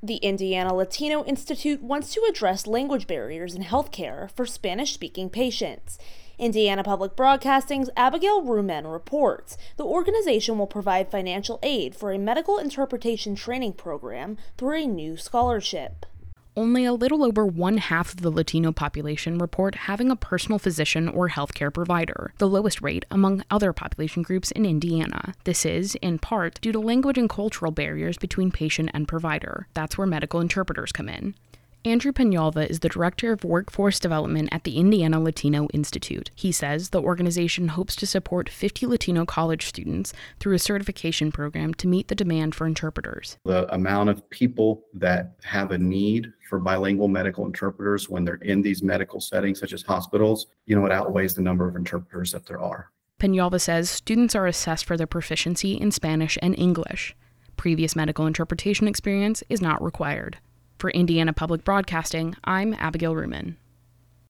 The Indiana Latino Institute wants to address language barriers in healthcare for Spanish-speaking patients. Indiana Public Broadcasting's Abigail Rumen reports the organization will provide financial aid for a medical interpretation training program through a new scholarship. Only a little over 1/2 of the Latino population report having a personal physician or healthcare provider, the lowest rate among other population groups in Indiana. This is, in part, due to language and cultural barriers between patient and provider. That's where medical interpreters come in. Andrew Peñalva is the Director of Workforce Development at the Indiana Latino Institute. He says the organization hopes to support 50 Latino college students through a certification program to meet the demand for interpreters. The amount of people that have a need for bilingual medical interpreters when they're in these medical settings, such as hospitals, it outweighs the number of interpreters that there are. Peñalva says students are assessed for their proficiency in Spanish and English. Previous medical interpretation experience is not required. For Indiana Public Broadcasting, I'm Abigail Rumen.